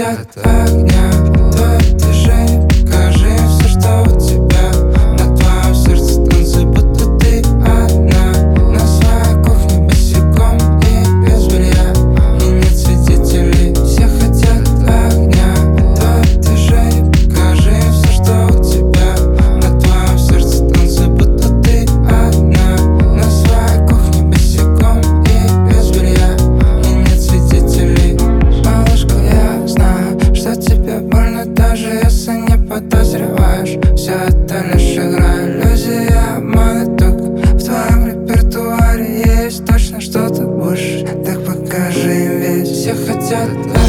хотят огня, твое движение, покажи все, что у тебя. На твоем сердце танцы, будто ты одна. На своей кухне босиком и без белья, и нет свидетелей, все хотят огня. Твое движение, покажи все, что у тебя. На твоем сердце танцы, будто ты одна. На своей кухне босиком и без белья, и нет свидетелей. Малышка, я знаю, что тебе больно, даже если не подозреваешь. Все это лишь игра, иллюзия, обман, и только в твоем репертуаре есть точно что-то больше. Так покажи им, ведь все хотят